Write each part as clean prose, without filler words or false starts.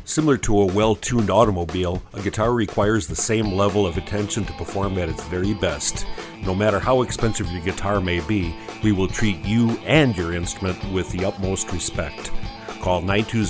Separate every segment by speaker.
Speaker 1: Similar to a well-tuned automobile, a guitar requires the same level of attention to perform at its very best. No matter how expensive your guitar may be, we will treat you and your instrument with the utmost respect. Call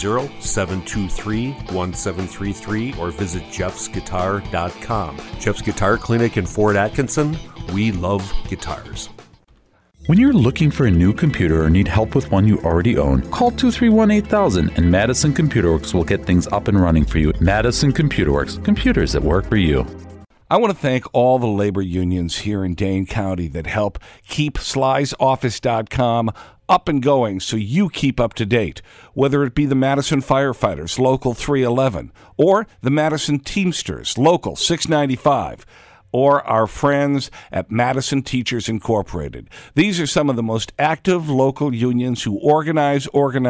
Speaker 1: 920-723-1733 or visit jeffsguitar.com. Jeff's Guitar Clinic in Fort Atkinson. We love guitars.
Speaker 2: When you're looking for a new computer or need help with one you already own, call 231-8000 and Madison Computer Works will get things up and running for you. Madison Computer Works, computers that work for you.
Speaker 3: I want to thank all the labor unions here in Dane County that help keep SlysOffice.com up and going so you keep up to date, whether it be the Madison Firefighters, Local 311, or the Madison Teamsters, Local 695, or our friends at Madison Teachers Incorporated. These are some of the most active local unions who organize,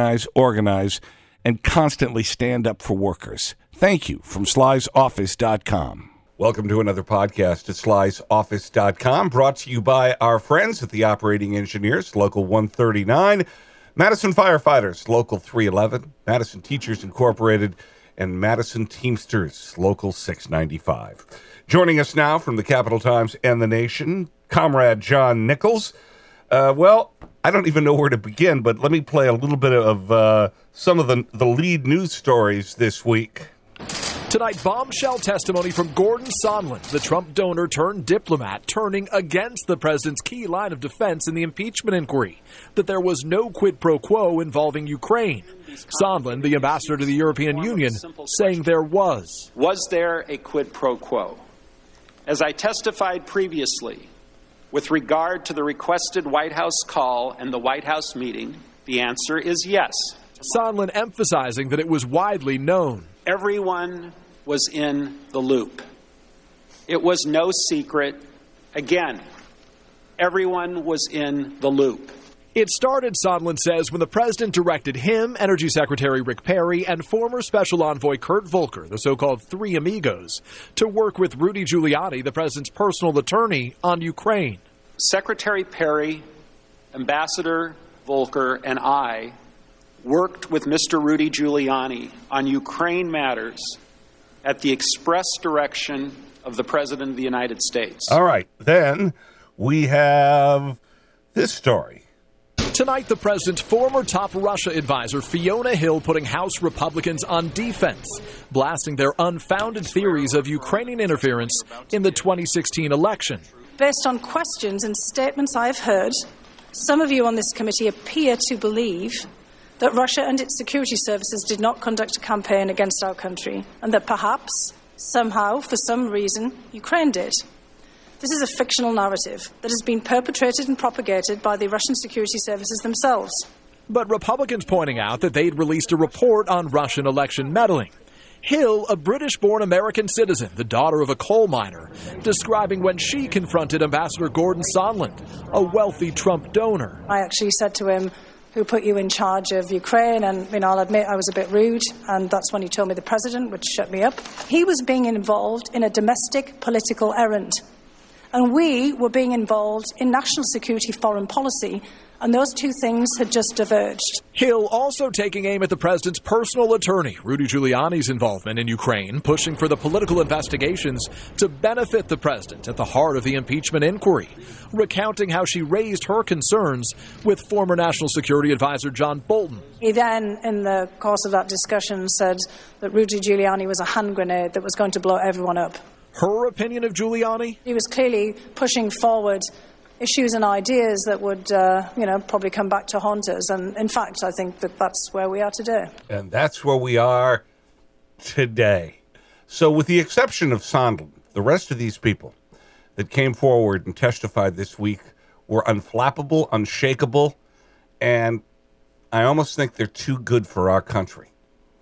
Speaker 3: and constantly stand up for workers. Thank you from SlysOffice.com. Welcome to another podcast at SlysOffice.com, brought to you by our friends at the Operating Engineers, Local 139, Madison Firefighters, Local 311, Madison Teachers Incorporated, and Madison Teamsters, Local 695. Joining us now from the Capital Times and the Nation, Comrade John Nichols. Well, I don't even know where to begin, but let me play a little bit of some of the lead news stories this week.
Speaker 4: Tonight, bombshell testimony from Gordon Sondland, the Trump donor turned diplomat, turning against the president's key line of defense in the impeachment inquiry, that there was no quid pro quo involving Ukraine. Sondland, the ambassador to the European Union, saying there was.
Speaker 5: Was there a quid pro quo? As I testified previously, with regard to the requested White House call and the White House meeting, the answer is yes.
Speaker 4: Sondland emphasizing that it was widely known.
Speaker 5: Everyone was in the loop. It was no secret. Again, everyone was in the loop.
Speaker 4: It started, Sondland says, when the president directed him, Energy Secretary Rick Perry, and former Special Envoy Kurt Volker, the so-called Three Amigos, to work with Rudy Giuliani, the president's personal attorney, on Ukraine.
Speaker 5: Secretary Perry, Ambassador Volker, and I worked with Mr. Rudy Giuliani on Ukraine matters at the express direction of the President of the United States.
Speaker 3: All right, then we have this story.
Speaker 4: Tonight, the president's former top Russia advisor, Fiona Hill, putting House Republicans on defense, blasting their unfounded theories of Ukrainian interference in the 2016 election.
Speaker 6: Based on questions and statements I've heard, some of you on this committee appear to believe that Russia and its security services did not conduct a campaign against our country, and that perhaps, somehow, for some reason, Ukraine did. This is a fictional narrative that has been perpetrated and propagated by the Russian security services themselves.
Speaker 4: But Republicans pointing out that they'd released a report on Russian election meddling. Hill, a British-born American citizen, the daughter of a coal miner, describing when she confronted Ambassador Gordon Sondland, a wealthy Trump donor.
Speaker 6: I actually said to him, "Who put you in charge of Ukraine?" And, I'll admit I was a bit rude, and that's when he told me the president, which shut me up. He was being involved in a domestic political errand. And we were being involved in national security foreign policy, and those two things had just diverged.
Speaker 4: Hill also taking aim at the president's personal attorney, Rudy Giuliani's involvement in Ukraine, pushing for the political investigations to benefit the president at the heart of the impeachment inquiry, recounting how she raised her concerns with former National Security Advisor John Bolton.
Speaker 6: He then, in the course of that discussion, said that Rudy Giuliani was a hand grenade that was going to blow everyone up.
Speaker 4: Her opinion of Giuliani?
Speaker 6: He was clearly pushing forward issues and ideas that would, probably come back to haunt us. And in fact, I think that that's where we are today.
Speaker 3: And that's where we are today. So with the exception of Sondland, the rest of these people that came forward and testified this week were unflappable, unshakable, and I almost think they're too good for our country.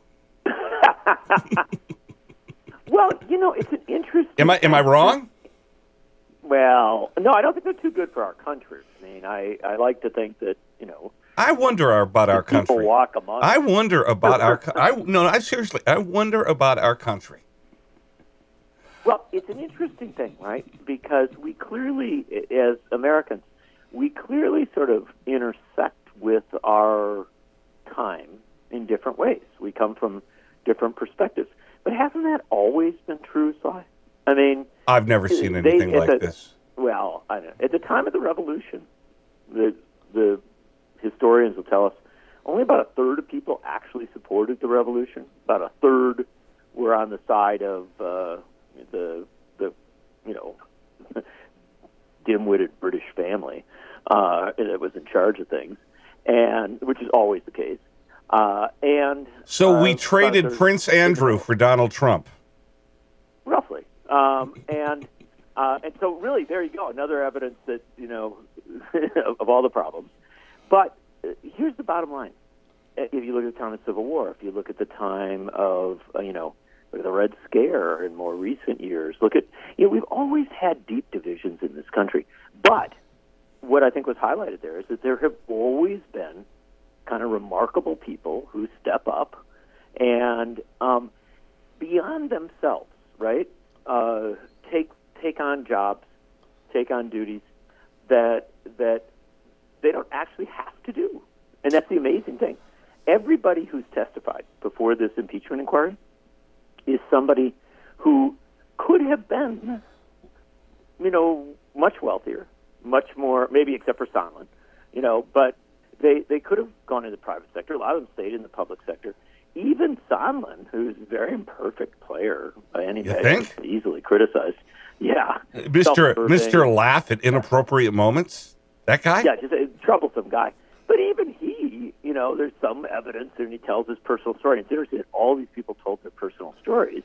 Speaker 7: Well, it's an interesting...
Speaker 3: Am I wrong?
Speaker 7: Well, no, I don't think they're too good for our country. I like to think that,
Speaker 3: I wonder about our country.
Speaker 7: People walk among us.
Speaker 3: I wonder about our... seriously, I wonder about our country.
Speaker 7: Well, it's an interesting thing, right? Because we clearly, as Americans, we clearly sort of intersect with our time in different ways. We come from different perspectives. But hasn't that always been true, Sly? I mean,
Speaker 3: I've never seen anything like this.
Speaker 7: Well, I know. At the time of the Revolution, the historians will tell us only about a third of people actually supported the Revolution. About a third were on the side of the dim-witted British family that was in charge of things, and which is always the case.
Speaker 3: So we traded Prince Andrew for Donald Trump,
Speaker 7: roughly, and so really there you go, another evidence that of all the problems. But here's the bottom line: if you look at the time of the Civil War, if you look at the time of the Red Scare in more recent years, we've always had deep divisions in this country. But what I think was highlighted there is that there have always been kind of remarkable people who step up and beyond themselves, right? Take on jobs, take on duties that they don't actually have to do, and that's the amazing thing. Everybody who's testified before this impeachment inquiry is somebody who could have been, much wealthier, much more, maybe except for Sondland, but they could have gone into the private sector. A lot of them stayed in the public sector. Even Sondland, who's a very imperfect player by any measure, easily criticized. Yeah.
Speaker 3: Mr. Laugh at inappropriate moments? That guy?
Speaker 7: Yeah, just a troublesome guy. But even he, there's some evidence, and he tells his personal story. It's interesting that all these people told their personal stories,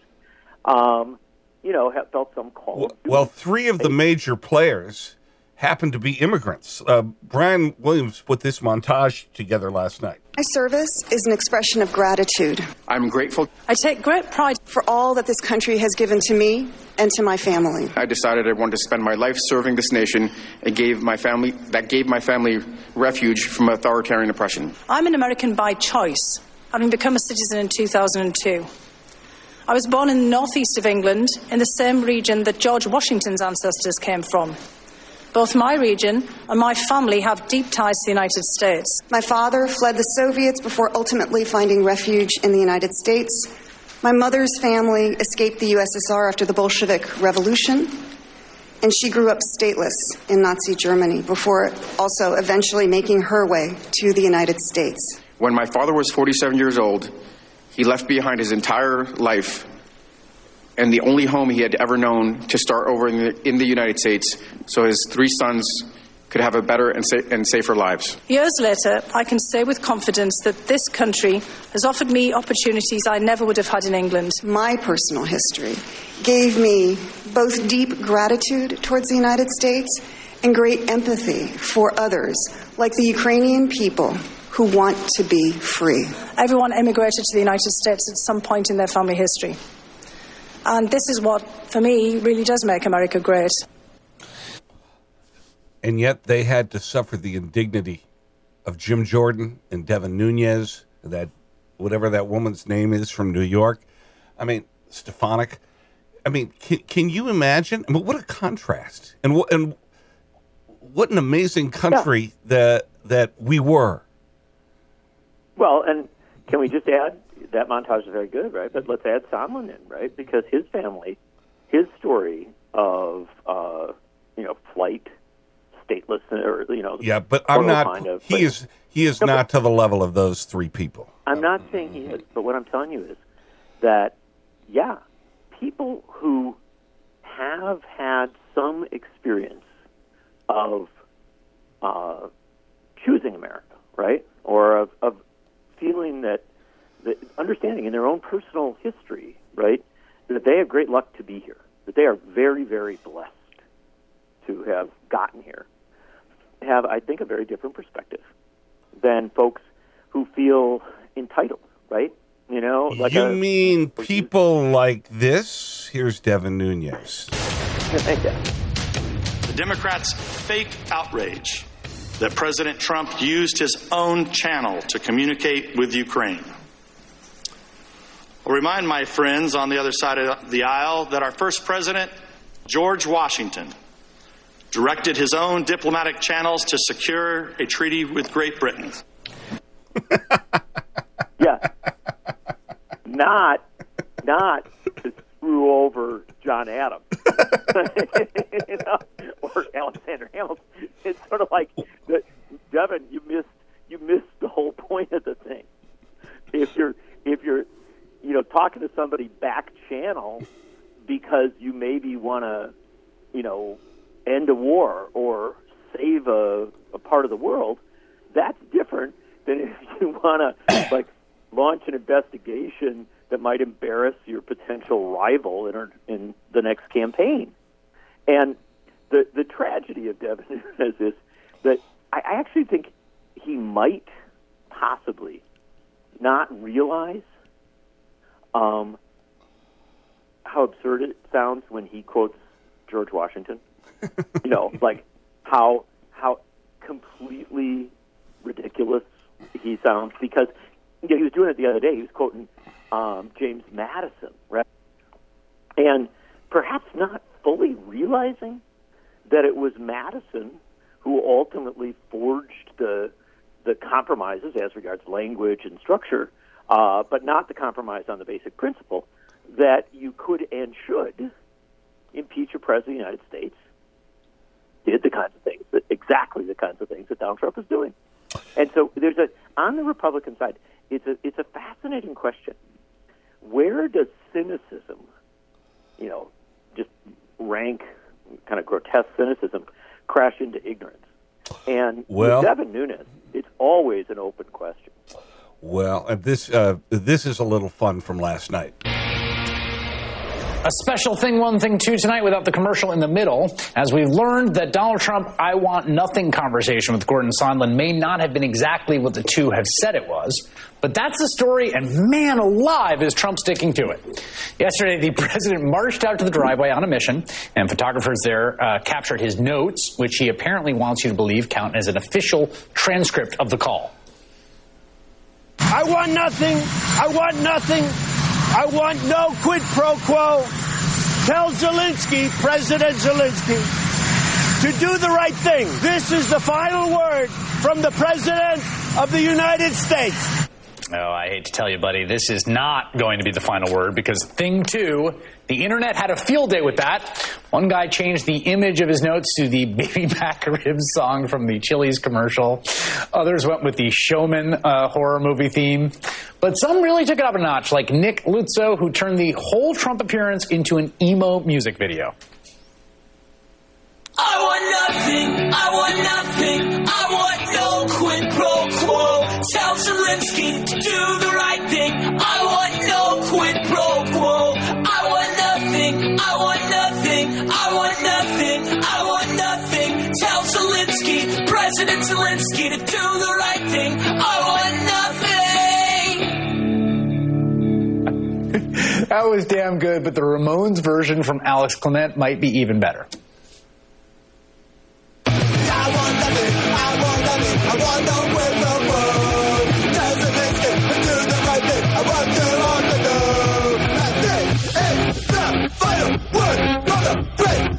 Speaker 7: have felt some call.
Speaker 3: Well, three of the major players happen to be immigrants. Brian Williams put this montage together last night.
Speaker 8: My service is an expression of gratitude.
Speaker 9: I'm grateful.
Speaker 6: I take great pride
Speaker 8: for all that this country has given to me and to my family.
Speaker 9: I decided I wanted to spend my life serving this nation and gave my family refuge from authoritarian oppression.
Speaker 6: I'm an American by choice, having become a citizen in 2002. I was born in the northeast of England, in the same region that George Washington's ancestors came from. Both my region and my family have deep ties to the United States.
Speaker 8: My father fled the Soviets before ultimately finding refuge in the United States. My mother's family escaped the USSR after the Bolshevik Revolution, and she grew up stateless in Nazi Germany before also eventually making her way to the United States.
Speaker 9: When my father was 47 years old, he left behind his entire life and the only home he had ever known to start over in the United States so his three sons could have a better and safer lives.
Speaker 6: Years later, I can say with confidence that this country has offered me opportunities I never would have had in England.
Speaker 8: My personal history gave me both deep gratitude towards the United States and great empathy for others, like the Ukrainian people who want to be free.
Speaker 6: Everyone immigrated to the United States at some point in their family history. And this is what, for me, really does make America great.
Speaker 3: And yet they had to suffer the indignity of Jim Jordan and Devin Nunes, that whatever that woman's name is from New York. I mean, Stefanik. I mean, can you imagine? I mean, what a contrast. And what an amazing country that we were.
Speaker 7: Well, and can we just add, that montage is very good, right? But let's add Sondland in, right? Because his family, his story of, flight, stateless, or,
Speaker 3: Yeah, but I'm not, he is not to the level of those three people.
Speaker 7: I'm not saying he is, but what I'm telling you is that, yeah, people who have had some experience of choosing America, right? Or of feeling that, understanding in their own personal history, right, that they have great luck to be here, that they are very, very blessed to have gotten here, have, I think, a very different perspective than folks who feel entitled, right?
Speaker 3: You mean people like this? Here's Devin Nunes.
Speaker 10: The Democrats' fake outrage that President Trump used his own channel to communicate with Ukraine. I'll remind my friends on the other side of the aisle that our first president, George Washington, directed his own diplomatic channels to secure a treaty with Great Britain.
Speaker 7: Yeah. not to screw over John Adams, you know, or Alexander Hamilton. It's sort of like, Devin, you missed the whole point of the thing. If you're talking to somebody back channel because you maybe want to, end a war or save a part of the world, that's different than if you want to launch an investigation that might embarrass your potential rival in the next campaign. And the tragedy of Devin Nunes is that I actually think he might possibly not realize how absurd it sounds when he quotes George Washington. How completely ridiculous he sounds, because he was doing it the other day. He was quoting James Madison, right? And perhaps not fully realizing that it was Madison who ultimately forged the compromises as regards language and structure, but not the compromise on the basic principle that you could and should impeach a president of the United States. Did exactly the kinds of things that Donald Trump is doing. And so on the Republican side, it's a fascinating question. Where does cynicism, just rank kind of grotesque cynicism, crash into ignorance? And with Devin Nunes, it's always an open question.
Speaker 3: Well, and this is a little fun from last night.
Speaker 11: A special thing one, thing two tonight without the commercial in the middle, as we learned that Donald Trump I want nothing conversation with Gordon Sondland may not have been exactly what the two have said it was, but that's the story, and man alive is Trump sticking to it. Yesterday, the president marched out to the driveway on a mission, and photographers there captured his notes, which he apparently wants you to believe count as an official transcript of the call.
Speaker 12: I want nothing. I want nothing. I want no quid pro quo. Tell Zelensky, President Zelensky, to do the right thing. This is the final word from the President of the United States.
Speaker 11: Oh, I hate to tell you, buddy, this is not going to be the final word, because thing two, the internet had a field day with that. One guy changed the image of his notes to the Baby Back Ribs song from the Chili's commercial. Others went with the Showman horror movie theme. But some really took it up a notch, like Nick Luzzo, who turned the whole Trump appearance into an emo music video.
Speaker 13: I want nothing, I want nothing, I want no quid pro quo. Tell Zelensky to do the right thing. I want no quid pro quo. I want nothing, I want nothing, I want nothing, I want nothing. Tell Zelensky, President Zelensky, to do the right thing. I want nothing.
Speaker 11: That was damn good, but the Ramones version from Alex Clement might be even better.
Speaker 13: I want no quid pro quo. Tell Zelensky to do the right thing. I want to that is the final word for the President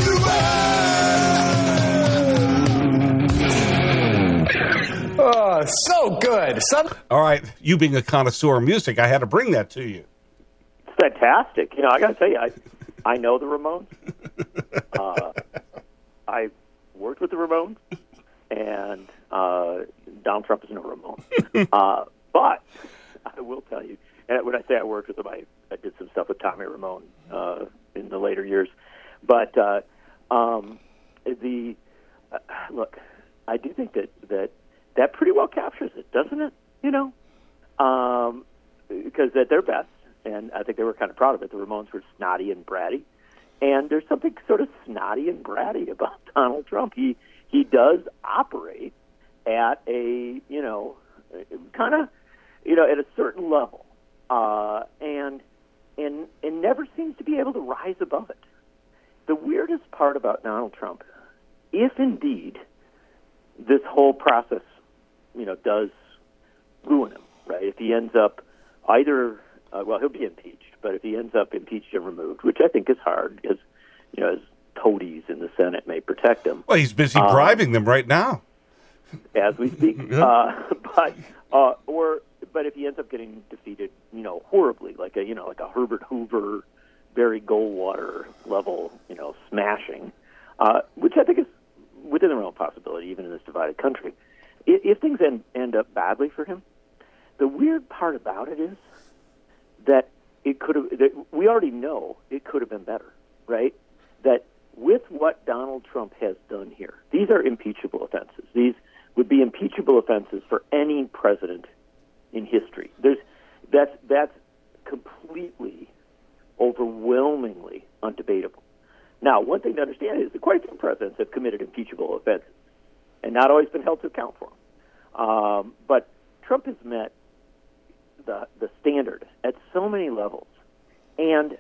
Speaker 13: of the U.S.
Speaker 11: Oh, so good.
Speaker 3: All right, you being a connoisseur of music, I had to bring that to you.
Speaker 7: It's fantastic. I got to tell you, I know the Ramones. I've worked with the Ramones. And Donald Trump is no Ramon. But I will tell you, and when I say I worked with him, I did some stuff with Tommy Ramone in the later years. But look, I do think that pretty well captures it, doesn't it? Because at their best, and I think they were kind of proud of it, the Ramones were snotty and bratty. And there's something sort of snotty and bratty about Donald Trump. He does operate at a, kind of, at a certain level, and never seems to be able to rise above it. The weirdest part about Donald Trump, if indeed this whole process, does ruin him, right? If he ends up either, he'll be impeached, but if he ends up impeached and removed, which I think is hard because, his toadies in the Senate may protect him.
Speaker 3: Well, he's busy bribing them right now.
Speaker 7: As we speak. if he ends up getting defeated, horribly, like a Herbert Hoover, Barry Goldwater level, smashing, which I think is within the realm of possibility, even in this divided country. If things end up badly for him, the weird part about it is that we already know it could have been better, right? That with what Donald Trump has done here, these are impeachable offenses. These would be impeachable offenses for any president in history. That's completely, overwhelmingly undebatable. Now, one thing to understand is that quite a few presidents have committed impeachable offenses and not always been held to account for them. But Trump has met the standard at so many levels, and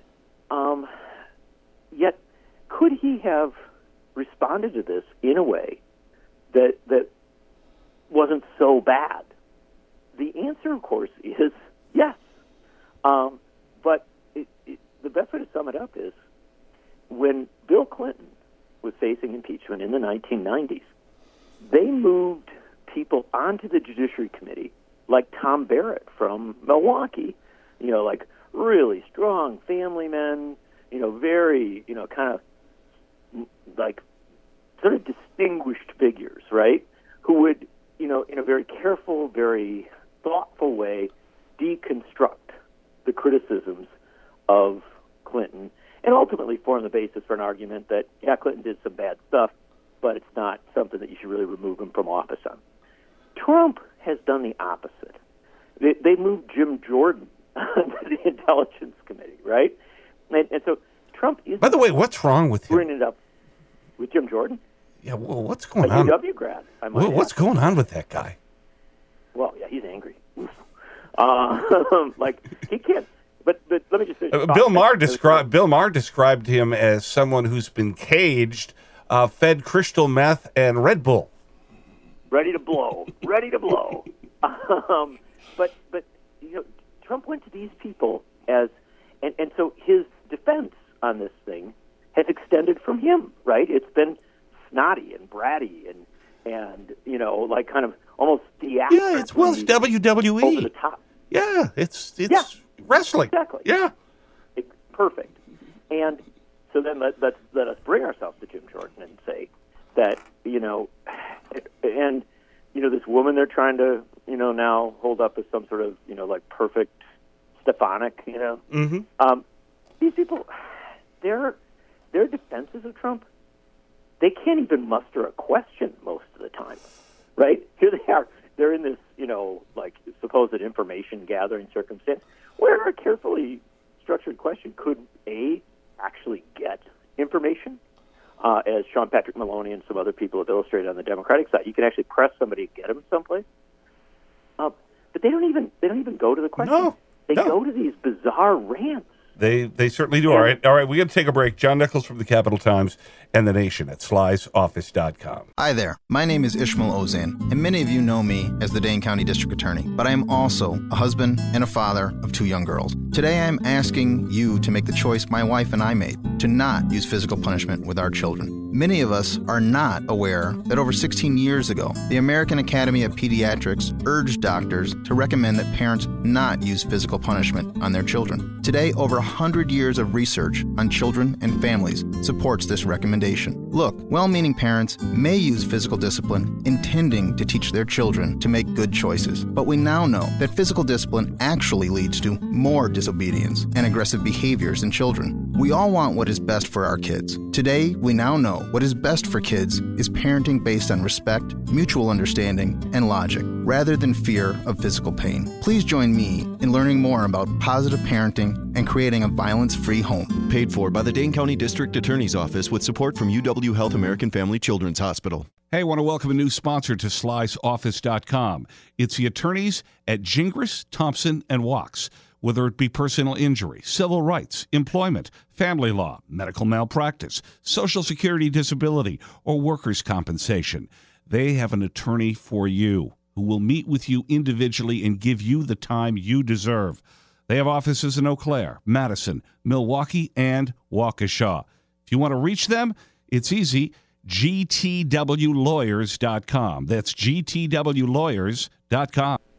Speaker 7: yet could he have responded to this in a way that wasn't so bad? The answer, of course, is yes. But the best way to sum it up is when Bill Clinton was facing impeachment in the 1990s, they moved people onto the Judiciary Committee like Tom Barrett from Milwaukee, like really strong family men, very, kind of like sort of distinguished figures, right? Who would, in a very careful, very thoughtful way, deconstruct the criticisms of Clinton and ultimately form the basis for an argument that, yeah, Clinton did some bad stuff, but it's not something that you should really remove him from office on. Trump has done the opposite. They moved Jim Jordan onto the Intelligence Committee, right? And so Trump is...
Speaker 3: By the way, what's wrong with him?
Speaker 7: Bringing it up with Jim Jordan?
Speaker 3: Yeah, well, what's going on?
Speaker 7: A UW grad.
Speaker 3: What's going on with that guy?
Speaker 7: Well, yeah, he's angry. He can't... But let me just finish.
Speaker 3: Bill Maher described him as someone who's been caged, fed crystal meth and Red Bull.
Speaker 7: Ready to blow. But Trump went to these people as, and so his defense on this thing has extended from him, right? It's been snotty and bratty and kind of almost theatrical.
Speaker 3: Yeah, it's WWE.
Speaker 7: Over the top.
Speaker 3: Yeah, it's wrestling.
Speaker 7: Exactly.
Speaker 3: Yeah.
Speaker 7: Perfect. And so then let us bring ourselves to Jim Jordan and say that, this woman they're trying to, now hold up as some sort of, perfect Stefanik,
Speaker 3: Mm-hmm.
Speaker 7: These people, their defenses of Trump, they can't even muster a question most of the time, right? Here they are. They're in this, supposed information gathering circumstance where a carefully structured question could, actually get information. As Sean Patrick Maloney and some other people have illustrated on the Democratic side, you can actually press somebody and get them someplace. But they don't even go to the question.
Speaker 3: No,
Speaker 7: they go to these bizarre rants.
Speaker 3: They certainly do. All right. We got to take a break. John Nichols from the Capital Times and The Nation at slysoffice.com.
Speaker 14: Hi there. My name is Ishmael Ozan, and many of you know me as the Dane County District Attorney, but I am also a husband and a father of 2 young girls. Today I am asking you to make the choice my wife and I made, to not use physical punishment with our children. Many of us are not aware that over 16 years ago, the American Academy of Pediatrics urged doctors to recommend that parents not use physical punishment on their children. Today, over 100 years of research on children and families supports this recommendation. Look, well-meaning parents may use physical discipline intending to teach their children to make good choices, but we now know that physical discipline actually leads to more disobedience and aggressive behaviors in children. We all want what is best for our kids. Today, we now know what is best for kids is parenting based on respect, mutual understanding, and logic, rather than fear of physical pain. Please join me in learning more about positive parenting and creating a violence-free home.
Speaker 15: Paid for by the Dane County District Attorney's Office with support from UW Health American Family Children's Hospital.
Speaker 3: Hey, I want to welcome a new sponsor to slysoffice.com. It's the attorneys at Gingras, Thompson, and Wachs. Whether it be personal injury, civil rights, employment, family law, medical malpractice, Social Security disability, or workers' compensation, they have an attorney for you who will meet with you individually and give you the time you deserve. They have offices in Eau Claire, Madison, Milwaukee, and Waukesha. If you want to reach them, it's easy. GTWlawyers.com. That's GTWlawyers.com.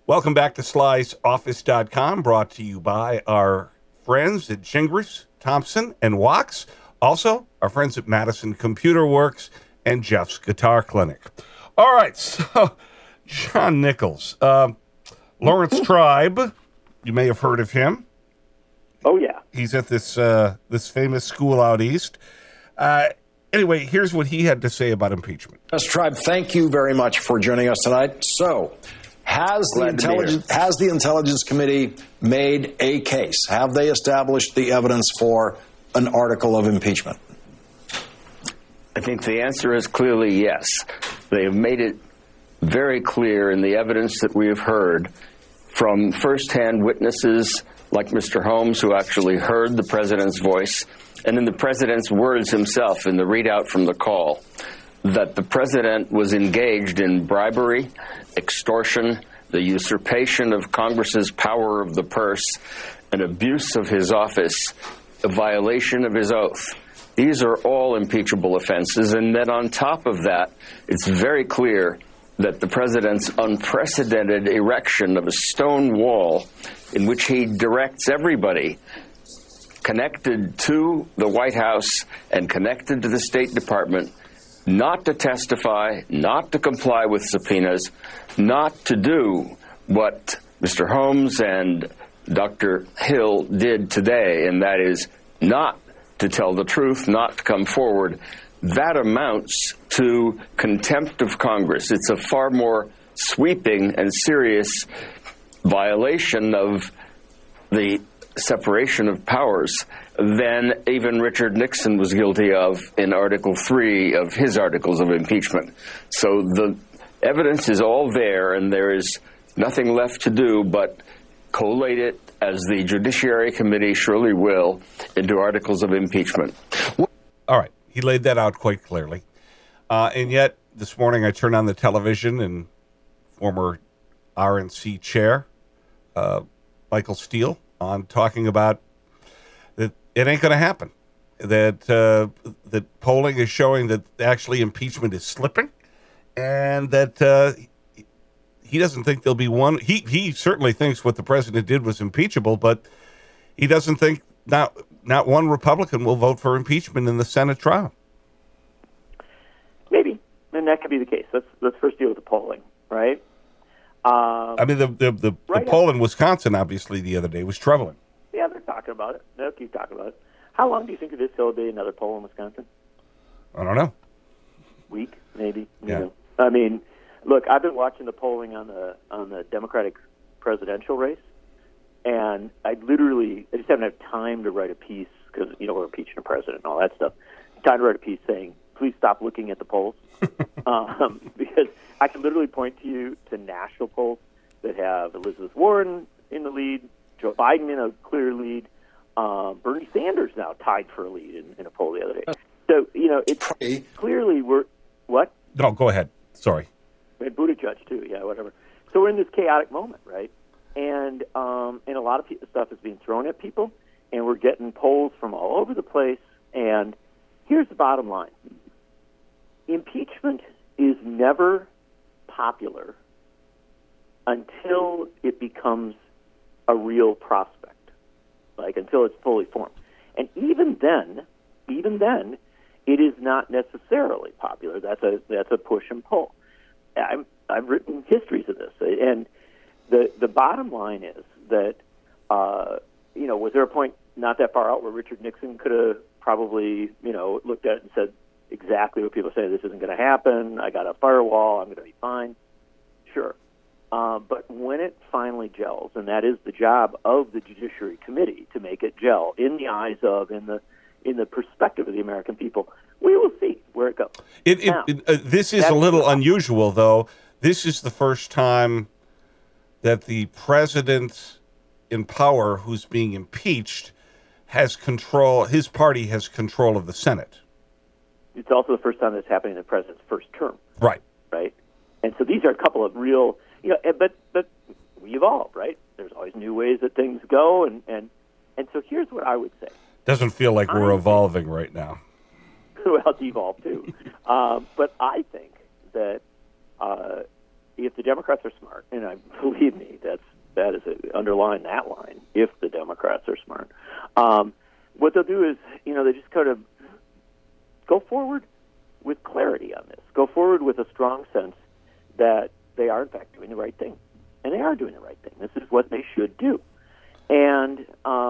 Speaker 3: Welcome back to Sly'sOffice.com, brought to you by our friends at Gingras, Thompson, and Wax. Also, our friends at Madison Computer Works and Jeff's Guitar Clinic. All right, so John Nichols, Lawrence Tribe, you may have heard of him.
Speaker 7: Oh, yeah.
Speaker 3: He's at this famous school out east. Anyway, here's what he had to say about impeachment.
Speaker 16: Mr. Tribe, thank you very much for joining us tonight. So, has the Intelligence Committee made a case? Have they established the evidence for an article of impeachment?
Speaker 17: I think the answer is clearly yes. They have made it very clear in the evidence that we have heard from firsthand witnesses like Mr. Holmes, who actually heard the president's voice, and in the president's words himself in the readout from the call, that the president was engaged in bribery, extortion, the usurpation of Congress's power of the purse, an abuse of his office, a violation of his oath. These are all impeachable offenses, and then on top of that, it's very clear that the president's unprecedented erection of a stone wall in which he directs everybody connected to the White House and connected to the State Department not to testify, not to comply with subpoenas, not to do what Mr. Holmes and Dr. Hill did today, and that is not to tell the truth, not to come forward. That amounts to contempt of Congress. It's a far more sweeping and serious violation of the separation of powers than even Richard Nixon was guilty of in Article 3 of his articles of impeachment. So the evidence is all there, and there is nothing left to do but collate it, as the Judiciary Committee surely will, into articles of impeachment.
Speaker 3: All right. He laid that out quite clearly. And yet, this morning I turned on the television and former RNC chair, Michael Steele, on talking about that it ain't going to happen. That polling is showing that actually impeachment is slipping, and that he doesn't think there'll be one. He certainly thinks what the president did was impeachable, but he doesn't think not one Republican will vote for impeachment in the Senate trial.
Speaker 7: Maybe, and that could be the case. Let's first deal with the polling, right?
Speaker 3: I mean, the poll in Wisconsin, obviously, the other day was troubling.
Speaker 7: Yeah, they're talking about it. They'll keep talking about it. How long do you think it is till there'll be another poll in Wisconsin?
Speaker 3: I don't know.
Speaker 7: Week, maybe.
Speaker 3: Yeah.
Speaker 7: You know. I mean, look, I've been watching the polling on the Democratic presidential race, and I just haven't had time to write a piece because we're impeaching a president and all that stuff. Time to write a piece saying, please stop looking at the polls, because I can literally point to you to national polls that have Elizabeth Warren in the lead, Joe Biden in a clear lead, Bernie Sanders now tied for a lead in a poll the other day. So, it's clearly what?
Speaker 3: No, go ahead. Sorry.
Speaker 7: And Buttigieg, too. Yeah, whatever. So we're in this chaotic moment, right? And a lot of stuff is being thrown at people, and we're getting polls from all over the place. And here's the bottom line. Impeachment is never popular until it becomes a real prospect, like until it's fully formed. And even then, it is not necessarily popular. That's a push and pull. I've written histories of this, and the bottom line is that was there a point not that far out where Richard Nixon could have probably looked at it and said exactly what people say, this isn't going to happen, I got a firewall, I'm going to be fine? Sure. But when it finally gels, and that is the job of the Judiciary Committee, to make it gel in the eyes of, in the perspective of the American people, we will see where it goes.
Speaker 3: This is a little unusual, though. This is the first time that the president in power who's being impeached has control, his party has control of the Senate.
Speaker 7: It's also the first time that's happening in the president's first term.
Speaker 3: Right.
Speaker 7: Right? And so these are a couple of real, but we evolve, right? There's always new ways that things go, and so here's what I would say.
Speaker 3: Doesn't feel like we're evolving right now.
Speaker 7: Well, it's evolved too. But I think that if the Democrats are smart, and I believe me, that is underline that line. If the Democrats are smart, what they'll do is, they just kind of go forward with clarity on this. Go forward with a strong sense that they are in fact doing the right thing, and they are doing the right thing. This is what they should do, and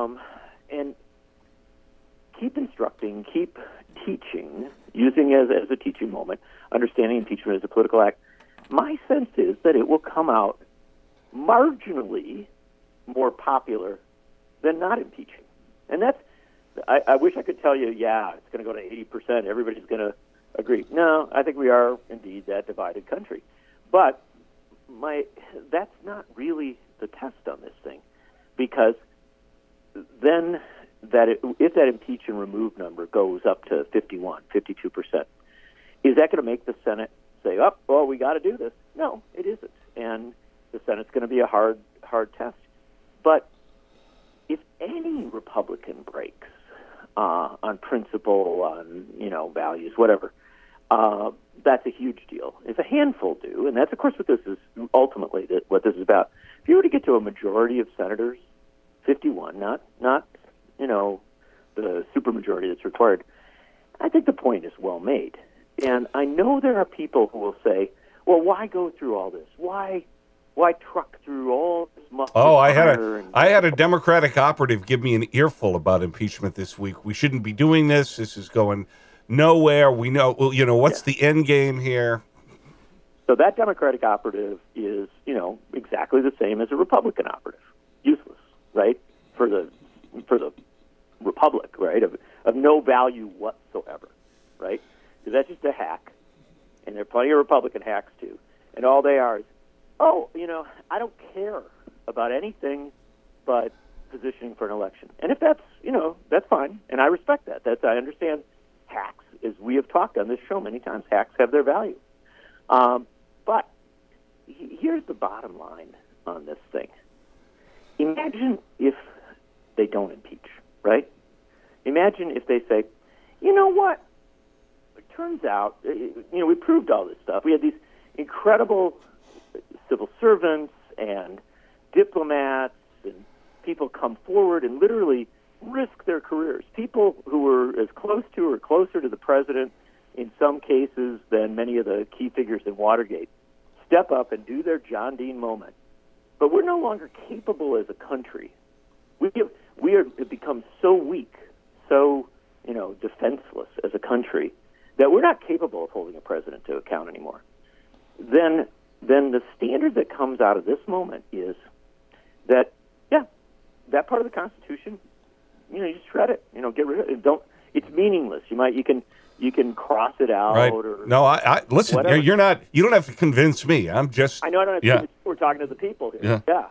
Speaker 7: keep instructing, keep teaching, using as a teaching moment, understanding impeachment as a political act. My sense is that it will come out marginally more popular than not impeaching. And that's, I wish I could tell you, it's going to go to 80%, everybody's going to agree. No, I think we are indeed that divided country. But that's not really the test on this thing, because then if that impeach and remove number goes up to 51, 52%, is that going to make the Senate say, we got to do this? No, it isn't. And the Senate's going to be a hard test. But if any Republican breaks on principle, on values, whatever, that's a huge deal. If a handful do, and that's of course what this is ultimately what this is about. If you were to get to a majority of senators, 51, not the supermajority that's required, I think the point is well made. And I know there are people who will say, well, why go through all this? Why truck through all this mustard?
Speaker 3: I had a Democratic operative give me an earful about impeachment this week. We shouldn't be doing this. This is going nowhere. We know, what's the end game here?
Speaker 7: So that Democratic operative is, exactly the same as a Republican operative. Useless, right? For the Republic, right? Of no value whatsoever, right? Because that's just a hack, and there are plenty of Republican hacks too. And all they are is, I don't care about anything but positioning for an election. And if that's, that's fine, and I respect that. I understand hacks, as we have talked on this show many times. Hacks have their value. But here's the bottom line on this thing. Imagine if they don't impeach, right? Imagine if they say, you know what? It turns out, we proved all this stuff. We had these incredible civil servants and diplomats and people come forward and literally risk their careers. People who were as close to or closer to the president in some cases than many of the key figures in Watergate step up and do their John Dean moment. But we're no longer capable as a country. We have become so weak, so defenseless as a country, that we're not capable of holding a president to account anymore. Then the standard that comes out of this moment is that that part of the Constitution, you just shred it, get rid of it. It's meaningless. You can cross it out.
Speaker 3: Right.
Speaker 7: Or
Speaker 3: no, I listen.
Speaker 7: Whatever.
Speaker 3: You don't have to convince me. I'm just.
Speaker 7: I know I don't have to convince you. We're talking to the people here. Yeah.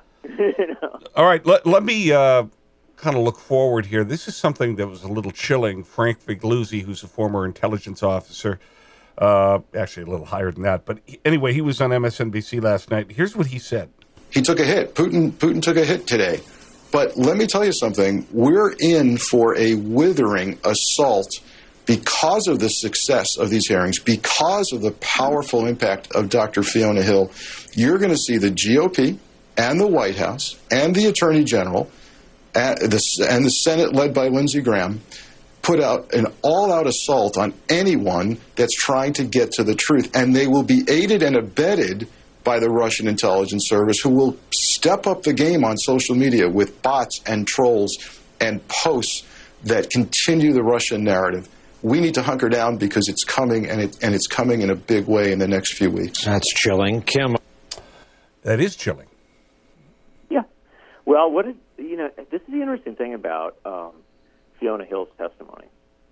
Speaker 3: All right. Let me kind of look forward here. This is something that was a little chilling. Frank Figliuzzi, who's a former intelligence officer, actually a little higher than that, but anyway, he was on MSNBC last night. Here's what he said.
Speaker 18: He took a hit. Putin took a hit today. But let me tell you something. We're in for a withering assault because of the success of these hearings, because of the powerful impact of Dr. Fiona Hill. You're going to see the GOP and the White House and the Attorney General and the Senate led by Lindsey Graham put out an all-out assault on anyone that's trying to get to the truth. And they will be aided and abetted by the Russian intelligence service, who will step up the game on social media with bots and trolls and posts that continue the Russian narrative. We need to hunker down because it's coming, and it's coming in a big way in the next few weeks.
Speaker 16: That's chilling. Kim.
Speaker 3: That is chilling.
Speaker 7: Yeah. Well, this is the interesting thing about Fiona Hill's testimony.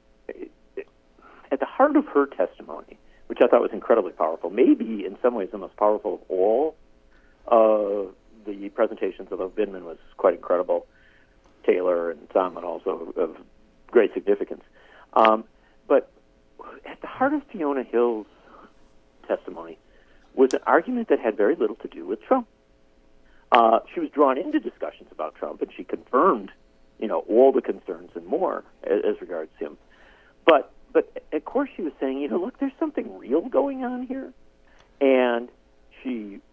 Speaker 7: At the heart of her testimony, which I thought was incredibly powerful, maybe in some ways the most powerful of all the presentations, although Vindman was quite incredible, Taylor and Sondland also of great significance. But at the heart of Fiona Hill's testimony was an argument that had very little to do with Trump. She was drawn into discussions about Trump, and she confirmed, all the concerns and more as regards him. But of course she was saying, look, there's something real going on here. And she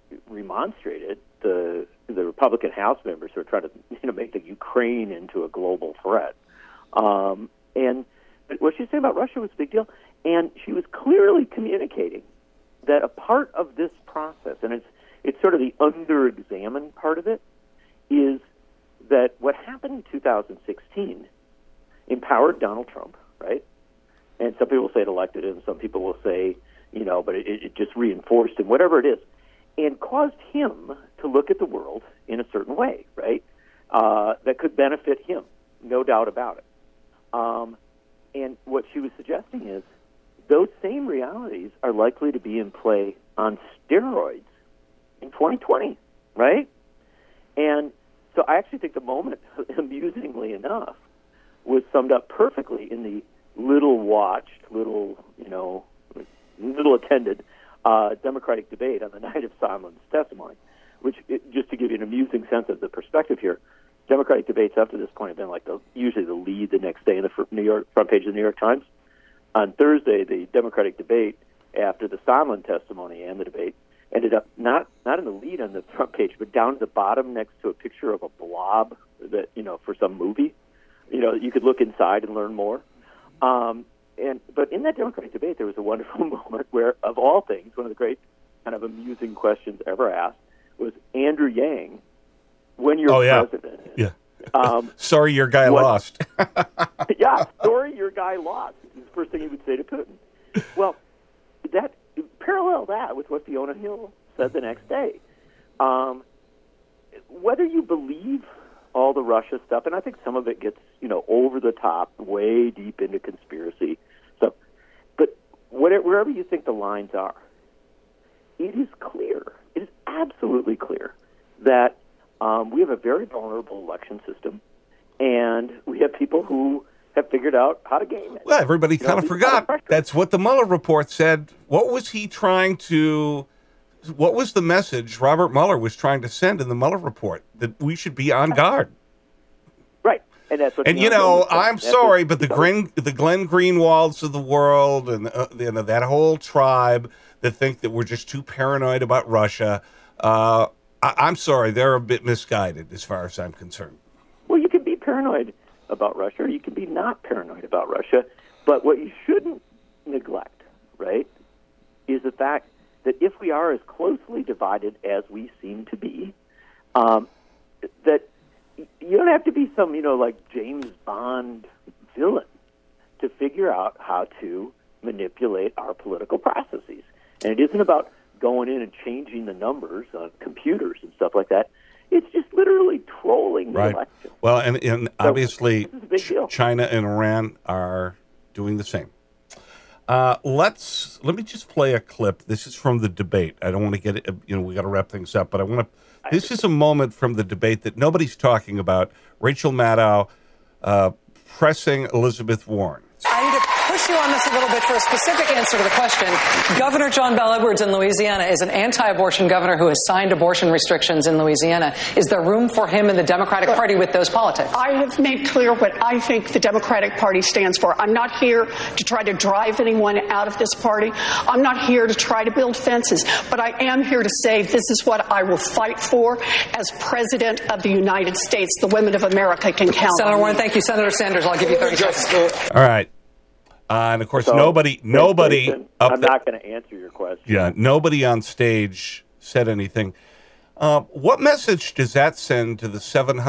Speaker 7: remonstrated, the Republican House members who are trying to make the Ukraine into a global threat. And what she was saying about Russia was a big deal, and she was clearly communicating that a part of this process, and it's sort of the under-examined part of it, is that what happened in 2016 empowered Donald Trump, right? And some people say it elected him, some people will say, but it just reinforced him, whatever it is, and caused him to look at the world in a certain way, right? That could benefit him, no doubt about it. And what she was suggesting is those same realities are likely to be in play on steroids in 2020, right? And so I actually think the moment, amusingly enough, was summed up perfectly in the little-watched, little-attended Democratic debate on the night of Sondland's testimony, which, just to give you an amusing sense of the perspective here, Democratic debates up to this point have been usually the lead the next day in the front page of the New York Times. On Thursday, the Democratic debate after the Sondland testimony and the debate ended up not in the lead on the front page, but down at the bottom next to a picture of a blob that, for some movie. You could look inside and learn more. But in that Democratic debate, there was a wonderful moment where, of all things, one of the great kind of amusing questions ever asked was Andrew Yang, when you're president.
Speaker 3: Yeah. Sorry, your guy lost.
Speaker 7: Yeah, sorry, your guy lost. Is the first thing he would say to Putin. Well, parallel that with what Fiona Hill said the next day. Whether you believe all the Russia stuff, and I think some of it gets, over the top, way deep into conspiracy stuff, but wherever you think the lines are, it is clear, it is absolutely clear that we have a very vulnerable election system, and we have people who have figured out how to game it.
Speaker 3: Well, everybody kind of forgot. That's what the Mueller report said. What was the message Robert Mueller was trying to send in the Mueller report? That we should be on guard.
Speaker 7: Right. And that's what.
Speaker 3: And I'm sorry, but the Glenn Greenwalds of the world and that whole tribe that think that we're just too paranoid about Russia, I'm sorry, they're a bit misguided as far as I'm concerned.
Speaker 7: Well, you can be paranoid about Russia, or you can be not paranoid about Russia, but what you shouldn't neglect, right, is the fact that if we are as closely divided as we seem to be, that you don't have to be some, like James Bond villain to figure out how to manipulate our political processes. And it isn't about going in and changing the numbers on computers and stuff like that. It's just literally trolling the election.
Speaker 3: Well, and obviously China and Iran are doing the same. Let me just play a clip. This is from the debate. I don't want to get it, we got to wrap things up, but this is a moment from the debate that nobody's talking about. Rachel Maddow pressing Elizabeth Warren.
Speaker 19: I need to push you on this a little bit for a specific answer to the question. Governor John Bel Edwards in Louisiana is an anti-abortion governor who has signed abortion restrictions in Louisiana. Is there room for him in the Democratic Party with those politics?
Speaker 20: I have made clear what I think the Democratic Party stands for. I'm not here to try to drive anyone out of this party. I'm not here to try to build fences. But I am here to say this is what I will fight for as President of the United States. The women of America can count
Speaker 19: Senator
Speaker 20: on
Speaker 19: Warren,
Speaker 20: me.
Speaker 19: thank you. Senator Sanders, I'll give you 30 seconds.
Speaker 3: All right. And, of course, nobody
Speaker 7: I'm not going to answer your question.
Speaker 3: Yeah, nobody on stage said anything. What message does that send to the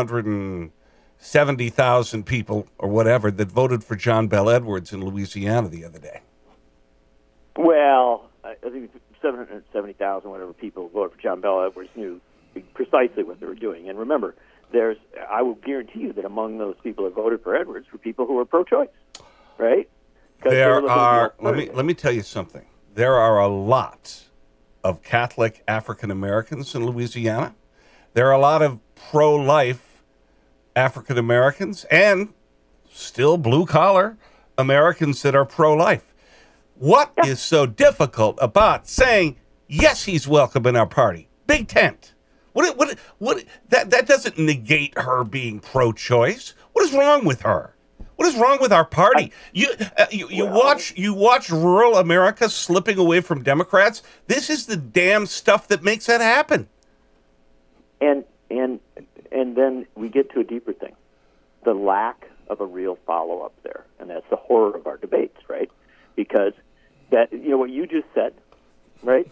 Speaker 3: 770,000 people or whatever that voted for John Bel Edwards in Louisiana the other day?
Speaker 7: Well, I think 770,000, whatever people who voted for John Bel Edwards knew precisely what they were doing. And remember, I will guarantee you that among those people that voted for Edwards were people who were pro-choice, right?
Speaker 3: There are, let me tell you something. There are a lot of Catholic African Americans in Louisiana. There are a lot of pro-life African Americans and still blue-collar Americans that are pro-life. What is so difficult about saying, yes, he's welcome in our party? Big tent. That doesn't negate her being pro-choice. What is wrong with her? What is wrong with our party? You watch rural America slipping away from Democrats. This is the damn stuff that makes that happen.
Speaker 7: And then we get to a deeper thing, the lack of a real follow-up there, and that's the horror of our debates, right? Because that, what you just said, right?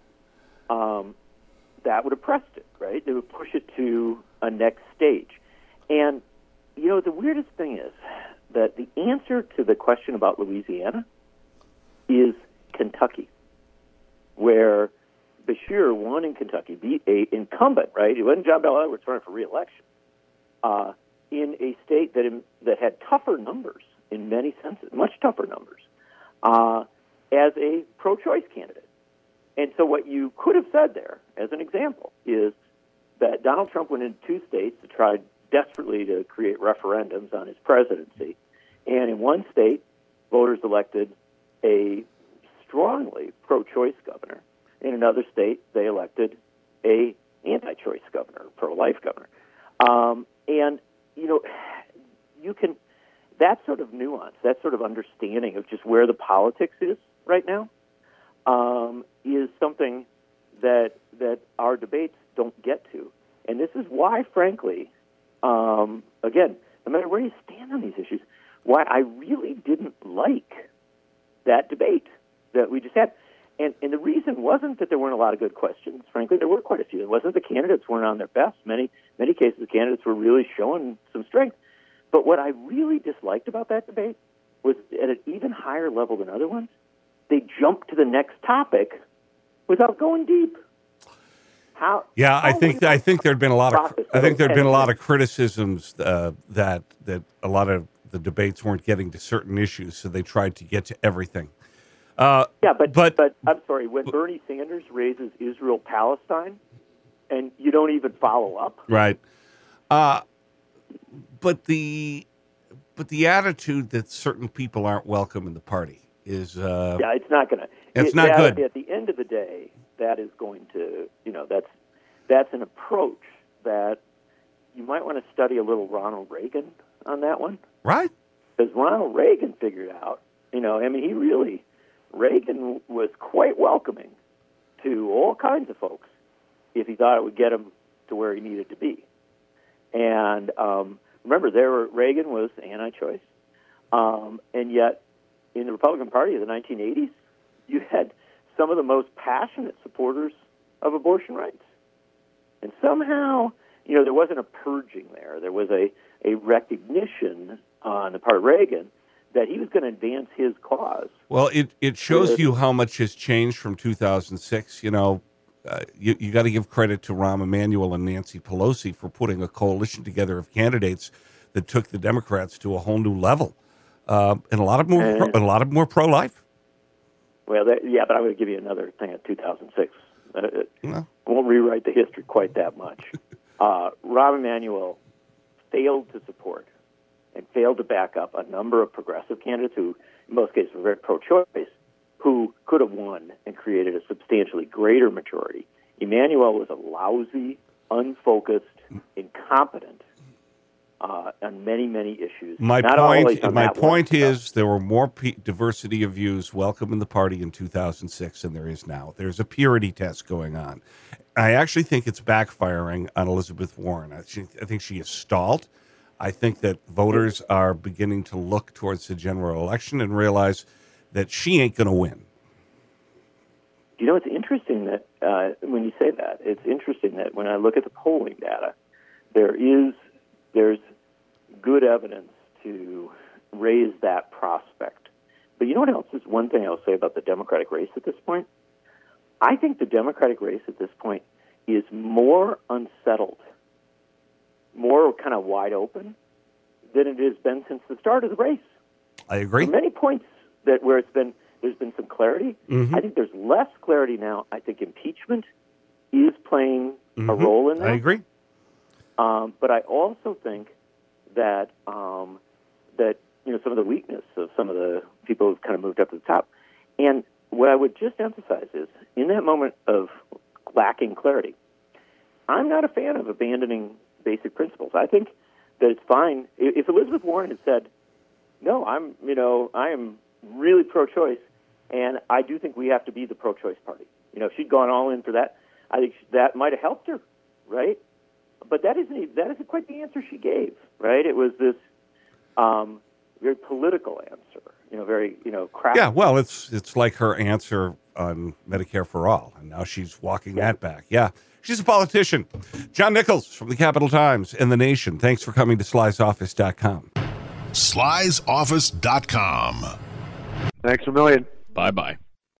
Speaker 7: That would have pressed it, right? They would push it to a next stage. And, the weirdest thing is that the answer to the question about Louisiana is Kentucky, where Beshear won in Kentucky, beat a incumbent, right? It wasn't John Bel Edwards running for re-election, in a state that had tougher numbers in many senses, much tougher numbers, as a pro-choice candidate. And so what you could have said there, as an example, is that Donald Trump went into 2 states to try desperately to create referendums on his presidency. And in one state, voters elected a strongly pro-choice governor. In another state, they elected a anti-choice governor, pro-life governor. And, you can, that sort of nuance, that sort of understanding of just where the politics is right now, is something that our debates don't get to. And this is why, frankly, again, no matter where you stand on these issues, why I really didn't like that debate that we just had. And the reason wasn't that there weren't a lot of good questions. Frankly, there were quite a few. It wasn't the candidates weren't on their best. Many cases, the candidates were really showing some strength. But what I really disliked about that debate was at an even higher level than other ones, they jumped to the next topic without going deep.
Speaker 3: I think there'd been a lot of criticisms that a lot of the debates weren't getting to certain issues, so they tried to get to everything.
Speaker 7: But I'm sorry, when Bernie Sanders raises Israel-Palestine, and you don't even follow up,
Speaker 3: right? But the attitude that certain people aren't welcome in the party is
Speaker 7: it's not going to.
Speaker 3: It's not good.
Speaker 7: At the end of the day, that is going to that's an approach that you might want to study a little Ronald Reagan on that one,
Speaker 3: right?
Speaker 7: Because Ronald Reagan figured out, Reagan was quite welcoming to all kinds of folks if he thought it would get him to where he needed to be. And remember, Reagan was anti-choice, and yet in the Republican Party of the 1980s, you had some of the most passionate supporters of abortion rights. And somehow, there wasn't a purging there. There was a recognition on the part of Reagan that he was going to advance his cause.
Speaker 3: Well, it shows you how much has changed from 2006. You got to give credit to Rahm Emanuel and Nancy Pelosi for putting a coalition together of candidates that took the Democrats to a whole new level, and a lot of more pro-life.
Speaker 7: Well, but I'm going to give you another thing at 2006. I won't rewrite the history quite that much. Rahm Emanuel failed to support and failed to back up a number of progressive candidates who, in most cases, were very pro-choice, who could have won and created a substantially greater majority. Emanuel was a lousy, unfocused, incompetent on many, many issues.
Speaker 3: My point is there were more diversity of views welcome in the party in 2006 than there is now. There's a purity test going on. I actually think it's backfiring on Elizabeth Warren. I think she is stalled. I think that voters are beginning to look towards the general election and realize that she ain't going to win.
Speaker 7: It's interesting that when you say that, it's interesting that when I look at the polling data, there's good evidence to raise that prospect. But you know what else is one thing I'll say about the Democratic race at this point? I think the Democratic race at this point is more unsettled, more kind of wide open than it has been since the start of the race.
Speaker 3: I agree.
Speaker 7: There are many points where there's been some clarity.
Speaker 3: Mm-hmm.
Speaker 7: I think there's less clarity now. I think impeachment is playing a role in that.
Speaker 3: I agree.
Speaker 7: But I also think that some of the weakness of some of the people who've kind of moved up to the top. And what I would just emphasize is, in that moment of lacking clarity, I'm not a fan of abandoning basic principles. I think that it's fine. If Elizabeth Warren had said, no, I am really pro-choice, and I do think we have to be the pro-choice party. If she'd gone all in for that, I think that might have helped her, right? But that isn't quite the answer she gave, right? It was this very political answer, very crap.
Speaker 3: Yeah, well, it's like her answer on Medicare for All, and now she's walking that back. Yeah, she's a politician. John Nichols from the Capital Times and The Nation. Thanks for coming to Sly'sOffice.com.
Speaker 21: Sly'sOffice.com.
Speaker 22: Thanks a million.
Speaker 23: Bye-bye.